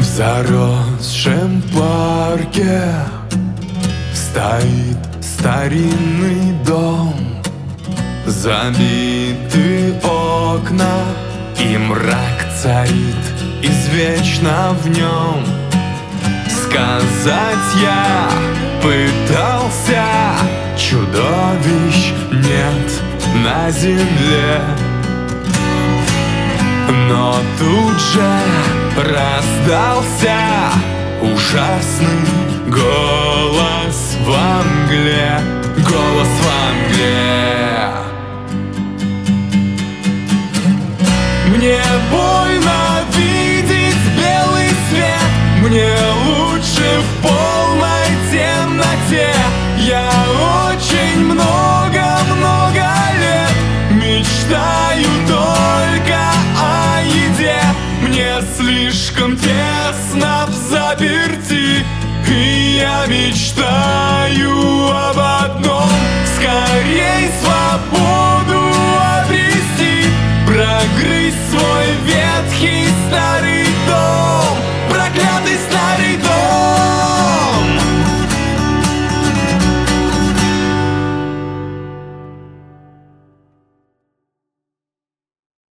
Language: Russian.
заросшем парке стоит старинный дом, забиты окна, и мрак царит извечно в нем. Сказать я пытался, чудовищ нет на земле, но тут же раздался ужасный голос во мгле. Голос во мгле. Мне больно видеть белый свет, мне лучше в полной темноте. Я очень много-много лет мечтаю только о еде. Мне слишком тесно взаперти, и я мечтаю об